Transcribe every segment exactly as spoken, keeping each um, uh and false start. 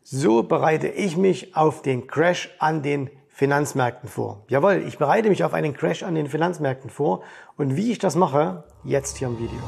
So bereite ich mich auf den Crash an den Finanzmärkten vor. Jawohl, ich bereite mich auf einen Crash an den Finanzmärkten vor. Und wie ich das mache, jetzt hier im Video.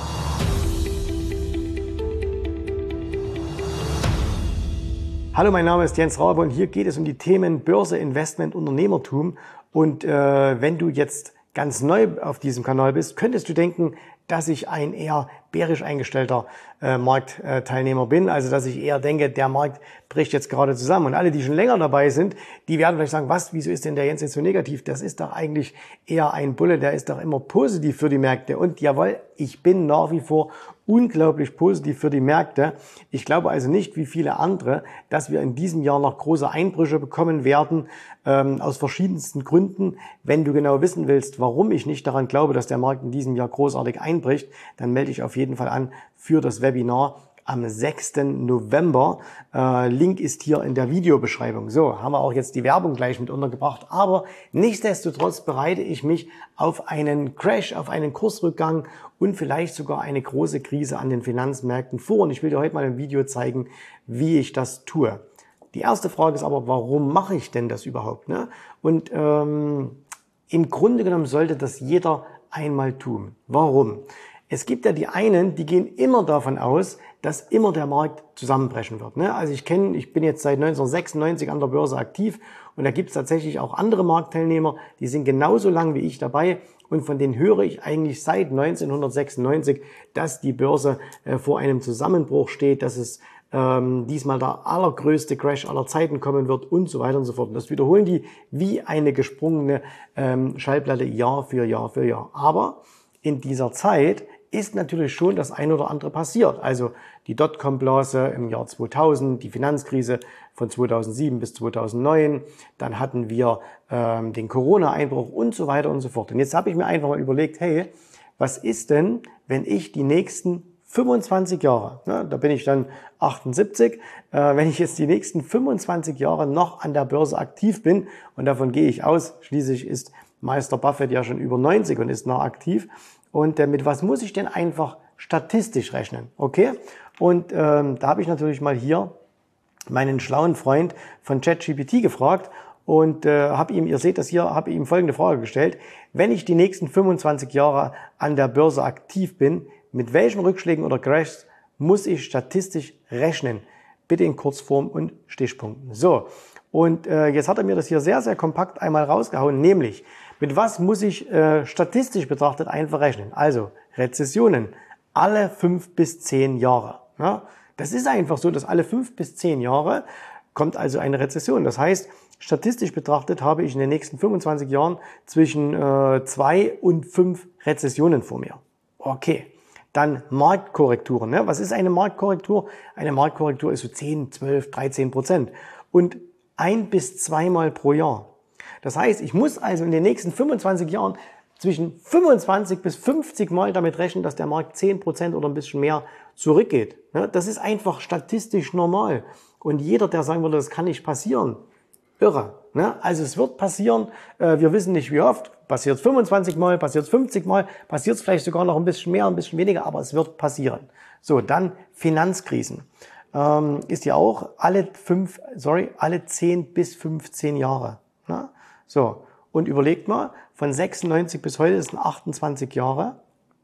Hallo, mein Name ist Jens Rabe und hier geht es um die Themen Börse, Investment, Unternehmertum. Und äh, wenn du jetzt ganz neu auf diesem Kanal bist, könntest du denken, dass ich ein eher bärisch eingestellter äh, Marktteilnehmer bin. Also dass ich eher denke, der Markt bricht jetzt gerade zusammen. Und alle, die schon länger dabei sind, die werden vielleicht sagen, was, wieso ist denn der Jens jetzt so negativ? Das ist doch eigentlich eher ein Bulle, der ist doch immer positiv für die Märkte. Und jawohl, ich bin nach wie vor unglaublich positiv für die Märkte. Ich glaube also nicht, wie viele andere, dass wir in diesem Jahr noch große Einbrüche bekommen werden, ähm, aus verschiedensten Gründen. Wenn du genau wissen willst, warum ich nicht daran glaube, dass der Markt in diesem Jahr großartig einbricht, dann melde dich auf jeden Fall an für das Webinar am sechsten November. Äh, Link ist hier in der Videobeschreibung. So, haben wir auch jetzt die Werbung gleich mit untergebracht. Aber nichtsdestotrotz bereite ich mich auf einen Crash, auf einen Kursrückgang und vielleicht sogar eine große Krise an den Finanzmärkten vor. Und ich will dir heute mal ein Video zeigen, wie ich das tue. Die erste Frage ist aber, warum mache ich denn das überhaupt? Ne? Und ähm, im Grunde genommen sollte das jeder einmal tun. Warum? Es gibt ja die einen, die gehen immer davon aus, dass immer der Markt zusammenbrechen wird. Ne? Also ich kenne, ich bin jetzt seit neunzehnhundertsechsundneunzig an der Börse aktiv und da gibt es tatsächlich auch andere Marktteilnehmer, die sind genauso lang wie ich dabei und von denen höre ich eigentlich seit neunzehnhundertsechsundneunzig, dass die Börse äh, vor einem Zusammenbruch steht, dass es ähm, diesmal der allergrößte Crash aller Zeiten kommen wird und so weiter und so fort. Und das wiederholen die wie eine gesprungene ähm, Schallplatte Jahr für Jahr für Jahr. Aber in dieser Zeit ist natürlich schon das ein oder andere passiert. Also die Dotcom-Blase im Jahr zweitausend, die Finanzkrise von zweitausendsieben bis zweitausendneun, dann hatten wir ähm, den Corona-Einbruch und so weiter und so fort. Und jetzt habe ich mir einfach mal überlegt, hey, was ist denn, wenn ich die nächsten fünfundzwanzig Jahre, ne, da bin ich dann achtundsiebzig, äh, wenn ich jetzt die nächsten fünfundzwanzig Jahre noch an der Börse aktiv bin, und davon gehe ich aus, schließlich ist Meister Buffett ja schon über neunzig und ist noch aktiv. Und äh, mit was muss ich denn einfach statistisch rechnen? Okay? Und ähm, da habe ich natürlich mal hier meinen schlauen Freund von ChatGPT gefragt und äh, habe ihm, ihr seht das hier, habe ihm folgende Frage gestellt. Wenn ich die nächsten fünfundzwanzig Jahre an der Börse aktiv bin, mit welchen Rückschlägen oder Crashs muss ich statistisch rechnen? Bitte in Kurzform und Stichpunkten. So, und äh, jetzt hat er mir das hier sehr, sehr kompakt einmal rausgehauen, nämlich mit was muss ich äh, statistisch betrachtet einfach rechnen? Also Rezessionen alle fünf bis zehn Jahre. Ja? Das ist einfach so, dass alle fünf bis zehn Jahre kommt also eine Rezession. Das heißt, statistisch betrachtet habe ich in den nächsten fünfundzwanzig Jahren zwischen äh, zwei und fünf Rezessionen vor mir. Okay. Dann Marktkorrekturen. Ne? Was ist eine Marktkorrektur? Eine Marktkorrektur ist so zehn, zwölf, dreizehn Prozent. Und ein bis zweimal pro Jahr. Das heißt, ich muss also in den nächsten fünfundzwanzig Jahren zwischen fünfundzwanzig bis fünfzig Mal damit rechnen, dass der Markt zehn Prozent oder ein bisschen mehr zurückgeht. Ne? Das ist einfach statistisch normal. Und jeder, der sagen würde, das kann nicht passieren, irre. Ne? Also es wird passieren, äh, wir wissen nicht wie oft, passiert es fünfundzwanzig Mal, passiert es fünfzig Mal, passiert es vielleicht sogar noch ein bisschen mehr, ein bisschen weniger, aber es wird passieren. So, dann Finanzkrisen. Ähm, ist ja auch alle fünf, sorry, alle zehn bis fünfzehn Jahre. Ne? So, und überlegt mal, von sechsundneunzig bis heute, das sind achtundzwanzig Jahre,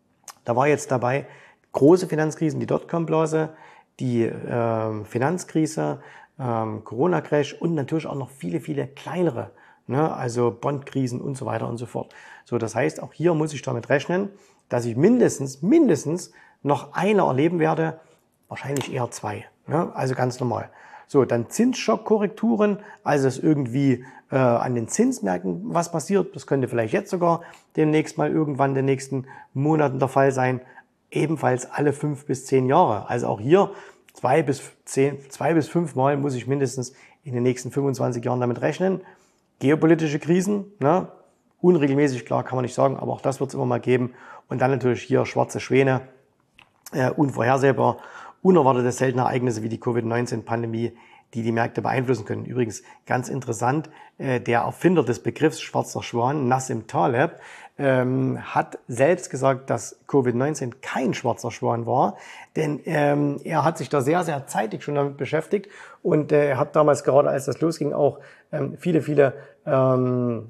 da war jetzt dabei große Finanzkrisen, die Dotcom-Blase, die äh, Finanzkrise, ähm, Corona-Crash und natürlich auch noch viele, viele kleinere, ne? Also Bondkrisen und so weiter und so fort. So, das heißt, auch hier muss ich damit rechnen, dass ich mindestens, mindestens noch eine erleben werde, wahrscheinlich eher zwei, ne? Also ganz normal. So, dann Zinsschockkorrekturen, also dass irgendwie äh, an den Zinsmärkten was passiert. Das könnte vielleicht jetzt sogar demnächst mal irgendwann in den nächsten Monaten der Fall sein. Ebenfalls alle fünf bis zehn Jahre. Also auch hier zwei bis zehn, zwei bis fünf Mal muss ich mindestens in den nächsten fünfundzwanzig Jahren damit rechnen. Geopolitische Krisen, ne? Unregelmäßig, klar, kann man nicht sagen, aber auch das wird es immer mal geben. Und dann natürlich hier schwarze Schwäne, äh, unvorhersehbar. Unerwartete seltene Ereignisse wie die Covid neunzehn Pandemie, die die Märkte beeinflussen können. Übrigens ganz interessant, äh, der Erfinder des Begriffs schwarzer Schwan, Nassim Taleb, ähm, hat selbst gesagt, dass Covid neunzehn kein schwarzer Schwan war, denn ähm, er hat sich da sehr, sehr zeitig schon damit beschäftigt und äh, er hat damals, gerade als das losging, auch ähm, viele, viele ähm,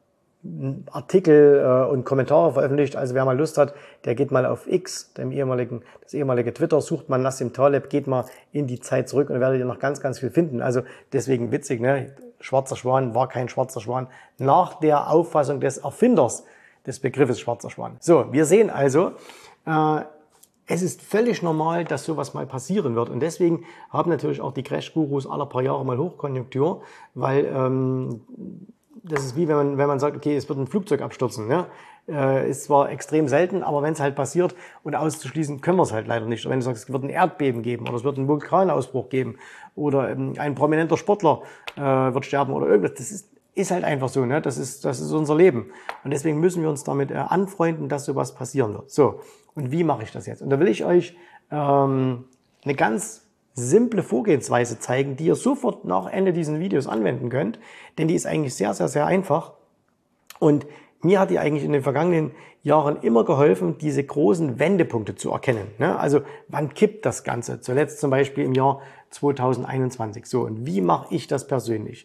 Artikel äh, und Kommentare veröffentlicht. Also wer mal Lust hat, der geht mal auf X, dem ehemaligen, das ehemalige Twitter, sucht mal Nassim Taleb, geht mal in die Zeit zurück und ihr werdet ihr noch ganz, ganz viel finden. Also deswegen witzig, ne? Schwarzer Schwan war kein schwarzer Schwan nach der Auffassung des Erfinders des Begriffes schwarzer Schwan. So, wir sehen also, äh, es ist völlig normal, dass sowas mal passieren wird. Und deswegen haben natürlich auch die Crash-Gurus alle paar Jahre mal Hochkonjunktur, weil ähm, das ist wie wenn man, wenn man sagt, okay, es wird ein Flugzeug abstürzen. Ne? Äh, ist zwar extrem selten, aber wenn es halt passiert und auszuschließen können wir es halt leider nicht. Oder wenn du sagst, es wird ein Erdbeben geben oder es wird einen Vulkanausbruch geben oder ähm, ein prominenter Sportler äh, wird sterben oder irgendwas, das ist, ist halt einfach so. Ne? Das ist, das ist unser Leben. Und deswegen müssen wir uns damit äh, anfreunden, dass sowas passieren wird. So, und wie mache ich das jetzt? Und da will ich euch ähm, eine ganz simple Vorgehensweise zeigen, die ihr sofort nach Ende dieses Videos anwenden könnt, denn die ist eigentlich sehr, sehr, sehr einfach und mir hat die eigentlich in den vergangenen Jahren immer geholfen, diese großen Wendepunkte zu erkennen. Also wann kippt das Ganze? Zuletzt zum Beispiel im Jahr zweitausendeinundzwanzig. So, und wie mache ich das persönlich?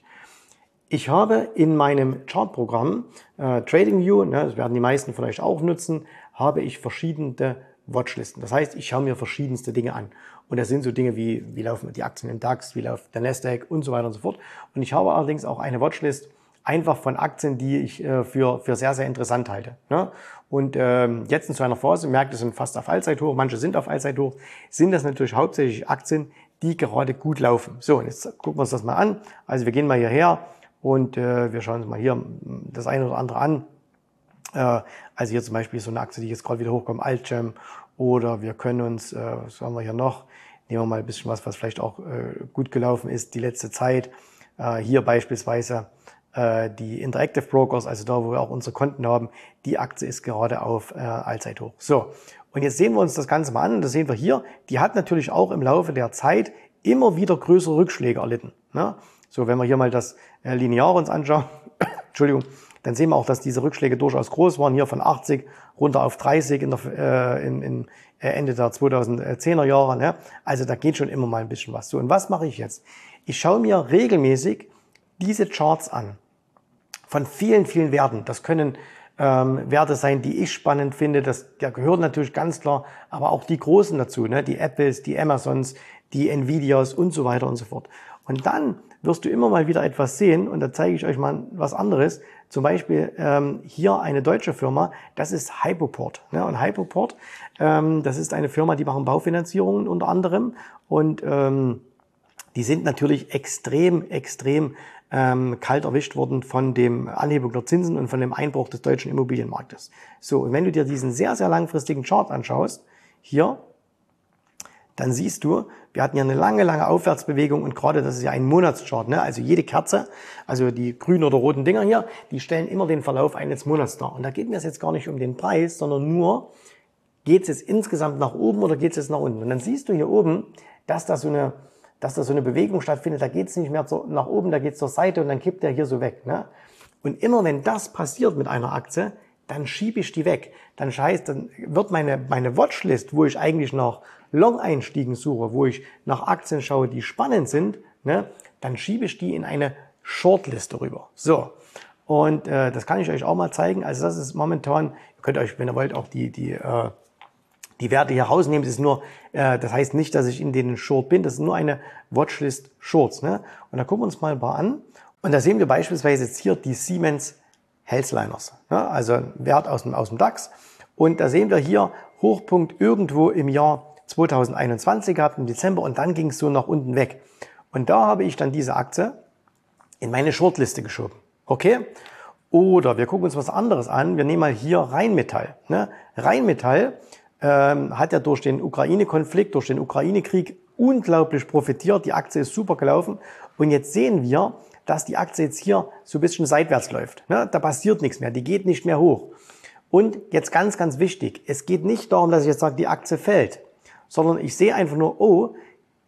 Ich habe in meinem Chartprogramm äh, TradingView, ne, das werden die meisten von euch auch nutzen, habe ich verschiedene Watchlisten. Das heißt, ich schaue mir verschiedenste Dinge an. Und das sind so Dinge wie, wie laufen die Aktien im DAX, wie läuft der Nasdaq und so weiter und so fort. Und ich habe allerdings auch eine Watchlist einfach von Aktien, die ich äh, für, für sehr, sehr interessant halte. Ne? Und ähm, jetzt in so einer Phase, Märkte sind fast auf Allzeithoch, manche sind auf Allzeithoch, sind das natürlich hauptsächlich Aktien, die gerade gut laufen. So, und jetzt gucken wir uns das mal an. Also wir gehen mal hierher und äh, wir schauen uns mal hier das eine oder andere an. Äh, also hier zum Beispiel so eine Aktie, die jetzt gerade wieder hochkommt, Altgem. Oder wir können uns, äh, was haben wir hier noch, nehmen wir mal ein bisschen was, was vielleicht auch äh, gut gelaufen ist die letzte Zeit. Äh, hier beispielsweise äh, die Interactive Brokers, also da, wo wir auch unsere Konten haben, die Aktie ist gerade auf äh, Allzeithoch. So, und jetzt sehen wir uns das Ganze mal an. Das sehen wir hier. Die hat natürlich auch im Laufe der Zeit immer wieder größere Rückschläge erlitten. Ne? So, wenn wir hier mal das äh, Lineare uns anschauen, Entschuldigung, dann sehen wir auch, dass diese Rückschläge durchaus groß waren. Hier von achtzig runter auf dreißig in der, äh, in, in Ende der zweitausendzehner Jahre. Ne? Also da geht schon immer mal ein bisschen was. So, und was mache ich jetzt? Ich schaue mir regelmäßig diese Charts an. Von vielen, vielen Werten. Das können ähm, Werte sein, die ich spannend finde. Das da gehören natürlich ganz klar, aber auch die großen dazu. Ne? Die Apples, die Amazons, die Nvidias und so weiter und so fort. Und dann wirst du immer mal wieder etwas sehen und da zeige ich euch mal was anderes. Zum Beispiel ähm, hier eine deutsche Firma, das ist Hypoport. Ne? Und Hypoport, ähm, das ist eine Firma, die machen Baufinanzierungen unter anderem und ähm, die sind natürlich extrem, extrem ähm, kalt erwischt worden von dem Anhebung der Zinsen und von dem Einbruch des deutschen Immobilienmarktes. So, und wenn du dir diesen sehr, sehr langfristigen Chart anschaust, hier, dann siehst du, wir hatten ja eine lange, lange Aufwärtsbewegung und gerade das ist ja ein Monatschart, ne? Also jede Kerze, also die grünen oder roten Dinger hier, die stellen immer den Verlauf eines Monats dar. Und da geht mir es jetzt gar nicht um den Preis, sondern nur, geht es jetzt insgesamt nach oben oder geht es jetzt nach unten? Und dann siehst du hier oben, dass da so eine, dass da so eine Bewegung stattfindet, da geht es nicht mehr zur, nach oben, da geht es zur Seite und dann kippt der hier so weg. Ne? Und immer wenn das passiert mit einer Aktie, dann schiebe ich die weg. Dann heißt, dann wird meine, meine Watchlist, wo ich eigentlich nach Long-Einstiegen suche, wo ich nach Aktien schaue, die spannend sind, ne, dann schiebe ich die in eine Shortliste rüber. So, und äh, das kann ich euch auch mal zeigen. Also das ist momentan, ihr könnt euch, wenn ihr wollt, auch die, die, äh, die Werte hier rausnehmen. Das ist nur, äh, das heißt nicht, dass ich in denen Short bin, das ist nur eine Watchlist Shorts. Ne? Und da gucken wir uns mal ein paar an. Und da sehen wir beispielsweise jetzt hier die Siemens Healthliners, ne? Also Wert aus dem, aus dem DAX. Und da sehen wir hier Hochpunkt irgendwo im Jahr zweitausendeinundzwanzig gehabt, im Dezember, und dann ging es so nach unten weg. Und da habe ich dann diese Aktie in meine Shortliste geschoben. Okay? Oder wir gucken uns was anderes an. Wir nehmen mal hier Rheinmetall. Ne? Rheinmetall ähm, hat ja durch den Ukraine-Konflikt, durch den Ukraine-Krieg unglaublich profitiert. Die Aktie ist super gelaufen. Und jetzt sehen wir, dass die Aktie jetzt hier so ein bisschen seitwärts läuft. Ne? Da passiert nichts mehr. Die geht nicht mehr hoch. Und jetzt ganz, ganz wichtig. Es geht nicht darum, dass ich jetzt sage, die Aktie fällt, sondern ich sehe einfach nur, oh,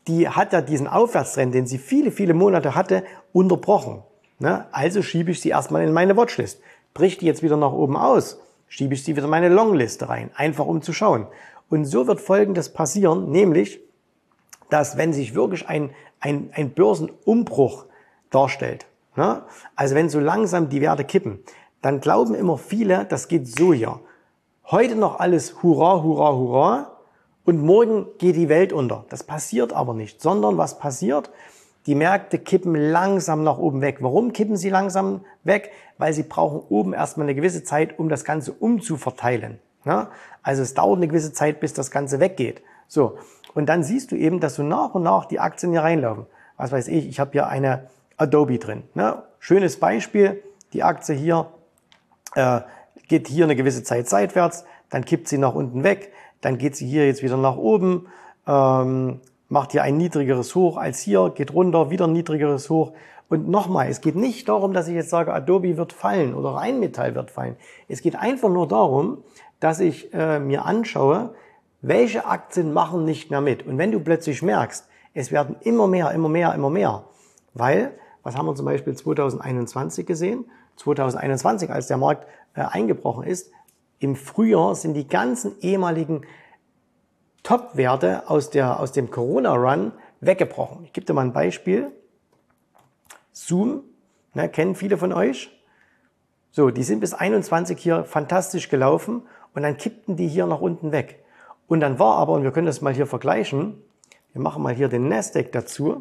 die hat ja diesen Aufwärtstrend, den sie viele, viele Monate hatte, unterbrochen. Ne? Also schiebe ich sie erstmal in meine Watchlist. Bricht die jetzt wieder nach oben aus, schiebe ich sie wieder in meine Longliste rein, einfach um zu schauen. Und so wird Folgendes passieren, nämlich, dass wenn sich wirklich ein, ein, ein Börsenumbruch darstellt, ne? Also wenn so langsam die Werte kippen, dann glauben immer viele, das geht so hier. Heute noch alles Hurra, Hurra, Hurra und morgen geht die Welt unter. Das passiert aber nicht, sondern was passiert? Die Märkte kippen langsam nach oben weg. Warum kippen sie langsam weg? Weil sie brauchen oben erstmal eine gewisse Zeit, um das Ganze umzuverteilen. Ja? Also es dauert eine gewisse Zeit, bis das Ganze weggeht. So. Und dann siehst du eben, dass so nach und nach die Aktien hier reinlaufen. Was weiß ich, ich habe hier eine Adobe drin. Ne? Schönes Beispiel, die Aktie hier äh, geht hier eine gewisse Zeit seitwärts, dann kippt sie nach unten weg, dann geht sie hier jetzt wieder nach oben, ähm, macht hier ein niedrigeres Hoch als hier, geht runter, wieder ein niedrigeres Hoch. Und nochmal, es geht nicht darum, dass ich jetzt sage, Adobe wird fallen oder Rheinmetall wird fallen. Es geht einfach nur darum, dass ich äh, mir anschaue, welche Aktien machen nicht mehr mit. Und wenn du plötzlich merkst, es werden immer mehr, immer mehr, immer mehr, weil, was haben wir zum Beispiel zwanzig einundzwanzig gesehen? zwanzig einundzwanzig, als der Markt äh, eingebrochen ist, im Frühjahr sind die ganzen ehemaligen Top-Werte aus, der, aus dem Corona-Run weggebrochen. Ich gebe dir mal ein Beispiel. Zoom, ne, kennen viele von euch. So, die sind bis einundzwanzig hier fantastisch gelaufen und dann kippten die hier nach unten weg. Und dann war aber, und wir können das mal hier vergleichen, wir machen mal hier den Nasdaq dazu.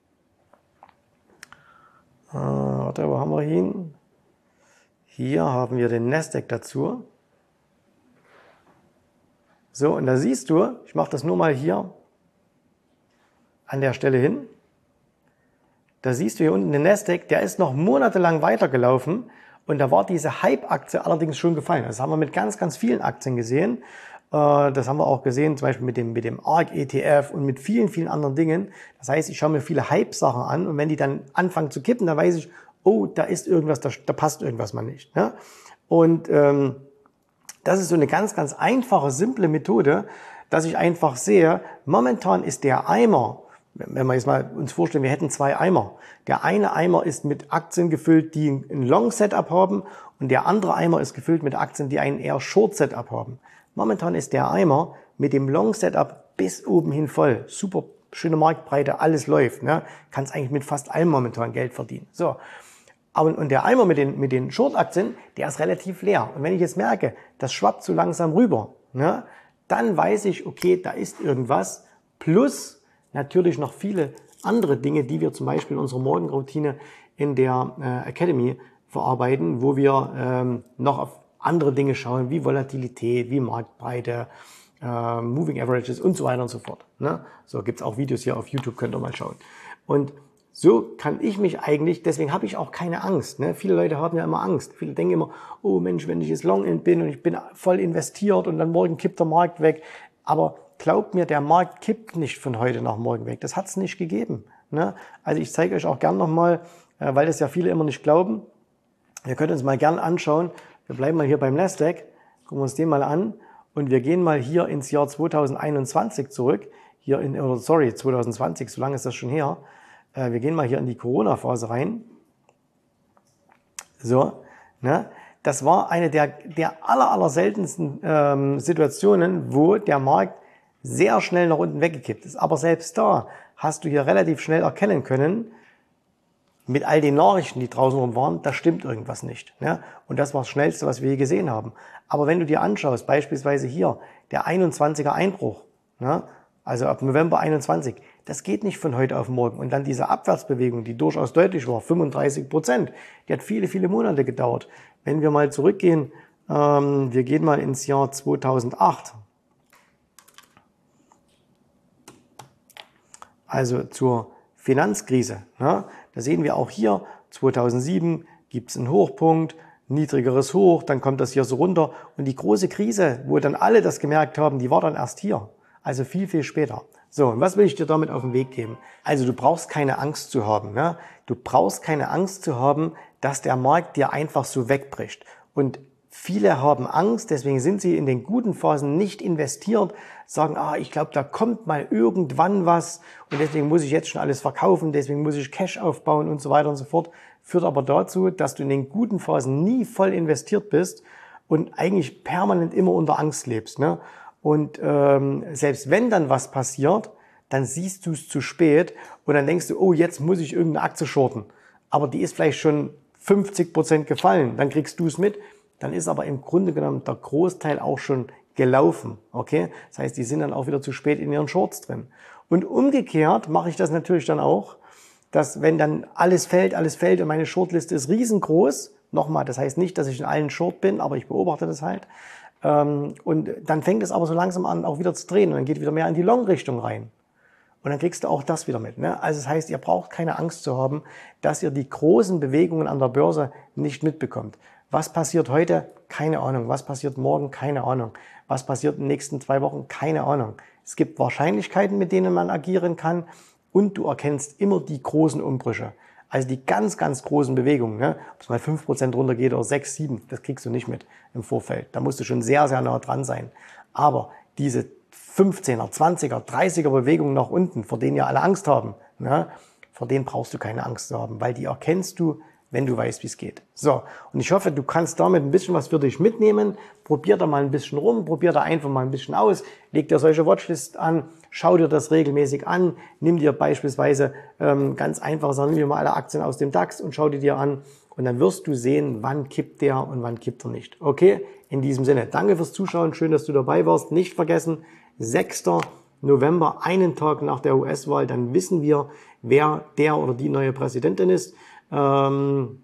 Äh, warte, wo haben wir ihn? Hier haben wir den Nasdaq dazu. So, und da siehst du, ich mache das nur mal hier an der Stelle hin. Da siehst du hier unten den Nasdaq, der ist noch monatelang weitergelaufen und da war diese Hype-Aktie allerdings schon gefallen. Das haben wir mit ganz, ganz vielen Aktien gesehen. Das haben wir auch gesehen, zum Beispiel mit dem, mit dem A R K E T F und mit vielen, vielen anderen Dingen. Das heißt, ich schaue mir viele Hype-Sachen an und wenn die dann anfangen zu kippen, dann weiß ich, oh, da ist irgendwas, da, da passt irgendwas mal nicht. Ne? Und ähm, das ist so eine ganz, ganz einfache, simple Methode, dass ich einfach sehe, momentan ist der Eimer, wenn wir jetzt mal uns vorstellen, wir hätten zwei Eimer. Der eine Eimer ist mit Aktien gefüllt, die ein Long-Setup haben und der andere Eimer ist gefüllt mit Aktien, die einen eher Short-Setup haben. Momentan ist der Eimer mit dem Long-Setup bis oben hin voll. Super schöne Marktbreite, alles läuft. Ne? Kannst eigentlich mit fast allem momentan Geld verdienen. So. Aber, und der Eimer mit den, mit den Short-Aktien, der ist relativ leer. Und wenn ich jetzt merke, das schwappt so langsam rüber, ne, dann weiß ich, okay, da ist irgendwas. Plus natürlich noch viele andere Dinge, die wir zum Beispiel in unserer Morgenroutine in der äh, Academy verarbeiten, wo wir ähm, noch auf andere Dinge schauen, wie Volatilität, wie Marktbreite, äh, Moving Averages und so weiter und so fort. Ne? So gibt's auch Videos hier auf YouTube, könnt ihr mal schauen. Und so kann ich mich eigentlich, deswegen habe ich auch keine Angst. Ne? Viele Leute haben ja immer Angst. Viele denken immer, oh Mensch, wenn ich jetzt Long-End bin und ich bin voll investiert und dann morgen kippt der Markt weg. Aber glaubt mir, der Markt kippt nicht von heute nach morgen weg. Das hat es nicht gegeben. Ne? Also ich zeige euch auch gern nochmal, äh, weil das ja viele immer nicht glauben. Ihr könnt uns mal gern anschauen. Wir bleiben mal hier beim Nasdaq, gucken wir uns den mal an und wir gehen mal hier ins Jahr zwanzig einundzwanzig zurück. Hier in, oder sorry, zwanzig zwanzig, so lange ist das schon her. Wir gehen mal hier in die Corona-Phase rein. So, ne? Das war eine der, der aller, aller seltensten ähm, Situationen, wo der Markt sehr schnell nach unten weggekippt ist. Aber selbst da hast du hier relativ schnell erkennen können, mit all den Nachrichten, die draußen rum waren, da stimmt irgendwas nicht. Ne? Und das war das Schnellste, was wir je gesehen haben. Aber wenn du dir anschaust, beispielsweise hier, der einundzwanziger Einbruch, ne? Also ab November einundzwanzig, das geht nicht von heute auf morgen. Und dann diese Abwärtsbewegung, die durchaus deutlich war, fünfunddreißig Prozent, die hat viele, viele Monate gedauert. Wenn wir mal zurückgehen, ähm, wir gehen mal ins Jahr zweitausendacht, also zur Finanzkrise. Ne? Da sehen wir auch hier, zweitausendsieben gibt es einen Hochpunkt, niedrigeres Hoch, dann kommt das hier so runter. Und die große Krise, wo dann alle das gemerkt haben, die war dann erst hier. Also viel, viel später. So, und was will ich dir damit auf den Weg geben? Also du brauchst keine Angst zu haben. Ne? Du brauchst keine Angst zu haben, dass der Markt dir einfach so wegbricht. Und Viele haben Angst, deswegen sind sie in den guten Phasen nicht investiert, sagen, ah, ich glaube, da kommt mal irgendwann was und deswegen muss ich jetzt schon alles verkaufen, deswegen muss ich Cash aufbauen und so weiter und so fort. Führt aber dazu, dass du in den guten Phasen nie voll investiert bist und eigentlich permanent immer unter Angst lebst. Ne? Und ähm, selbst wenn dann was passiert, dann siehst du es zu spät und dann denkst du, oh, jetzt muss ich irgendeine Aktie shorten. Aber die ist vielleicht schon fünfzig Prozent gefallen, dann kriegst du es mit. Dann ist aber im Grunde genommen der Großteil auch schon gelaufen. Okay? Das heißt, die sind dann auch wieder zu spät in ihren Shorts drin. Und umgekehrt mache ich das natürlich dann auch, dass wenn dann alles fällt, alles fällt und meine Shortliste ist riesengroß, nochmal, das heißt nicht, dass ich in allen Short bin, aber ich beobachte das halt, ähm, und dann fängt es aber so langsam an, auch wieder zu drehen und dann geht wieder mehr in die Long-Richtung rein. Und dann kriegst du auch das wieder mit. Ne? Also das heißt, ihr braucht keine Angst zu haben, dass ihr die großen Bewegungen an der Börse nicht mitbekommt. Was passiert heute? Keine Ahnung. Was passiert morgen? Keine Ahnung. Was passiert in den nächsten zwei Wochen? Keine Ahnung. Es gibt Wahrscheinlichkeiten, mit denen man agieren kann und du erkennst immer die großen Umbrüche. Also die ganz, ganz großen Bewegungen, ne? Ob es mal fünf Prozent runtergeht oder sechs, sieben, das kriegst du nicht mit im Vorfeld. Da musst du schon sehr, sehr nah dran sein. Aber diese fünfzehner, zwanziger, dreißiger Bewegungen nach unten, vor denen ja alle Angst haben, ne? Vor denen brauchst du keine Angst zu haben, weil die erkennst du, wenn du weißt, wie es geht. So, und ich hoffe, du kannst damit ein bisschen was für dich mitnehmen. Probier da mal ein bisschen rum, probier da einfach mal ein bisschen aus, leg dir solche Watchlists an, schau dir das regelmäßig an, nimm dir beispielsweise ähm, ganz einfach, sagen, nimm dir mal alle Aktien aus dem DAX und schau die dir an und dann wirst du sehen, wann kippt der und wann kippt er nicht. Okay, in diesem Sinne, danke fürs Zuschauen, schön, dass du dabei warst. Nicht vergessen, sechster November, einen Tag nach der U S-Wahl, dann wissen wir, wer der oder die neue Präsidentin ist. Ähm,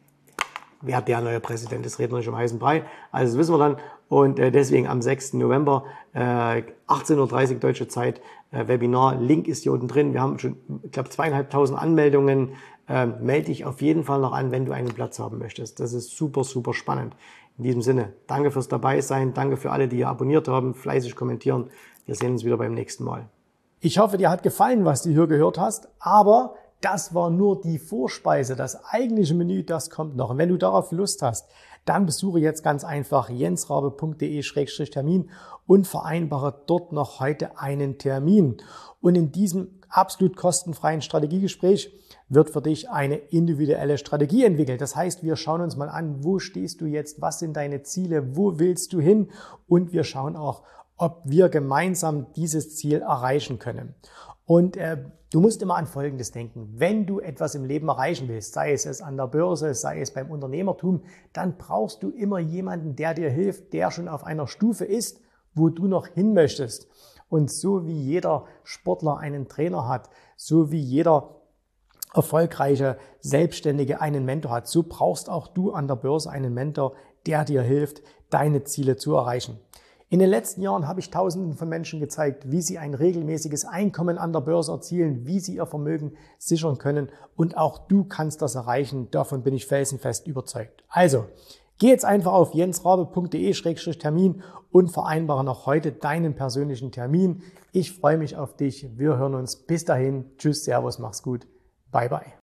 wer der neue Präsident ist, reden wir nicht um heißen Brei. Also das wissen wir dann. Und äh, deswegen am sechsten November, äh, achtzehn Uhr dreißig deutsche Zeit, äh, Webinar. Link ist hier unten drin. Wir haben schon, ich glaube, zweieinhalbtausend Anmeldungen. Äh, melde dich auf jeden Fall noch an, wenn du einen Platz haben möchtest. Das ist super, super spannend. In diesem Sinne, danke fürs Dabeisein. Danke für alle, die hier abonniert haben, fleißig kommentieren. Wir sehen uns wieder beim nächsten Mal. Ich hoffe, dir hat gefallen, was du hier gehört hast. Aber das war nur die Vorspeise. Das eigentliche Menü, das kommt noch. Und wenn du darauf Lust hast, dann besuche jetzt ganz einfach jensrabe punkt de Schrägstrich Termin und vereinbare dort noch heute einen Termin. Und in diesem absolut kostenfreien Strategiegespräch wird für dich eine individuelle Strategie entwickelt. Das heißt, wir schauen uns mal an, wo stehst du jetzt, was sind deine Ziele, wo willst du hin? Und wir schauen auch, ob wir gemeinsam dieses Ziel erreichen können. Und äh, du musst immer an Folgendes denken. Wenn du etwas im Leben erreichen willst, sei es es an der Börse, sei es beim Unternehmertum, dann brauchst du immer jemanden, der dir hilft, der schon auf einer Stufe ist, wo du noch hin möchtest. Und so wie jeder Sportler einen Trainer hat, so wie jeder erfolgreiche Selbstständige einen Mentor hat, so brauchst auch du an der Börse einen Mentor, der dir hilft, deine Ziele zu erreichen. In den letzten Jahren habe ich Tausenden von Menschen gezeigt, wie sie ein regelmäßiges Einkommen an der Börse erzielen, wie sie ihr Vermögen sichern können und auch du kannst das erreichen. Davon bin ich felsenfest überzeugt. Also, geh jetzt einfach auf jensrabe punkt de Schrägstrich Termin und vereinbare noch heute deinen persönlichen Termin. Ich freue mich auf dich. Wir hören uns. Bis dahin. Tschüss, Servus, mach's gut. Bye, bye.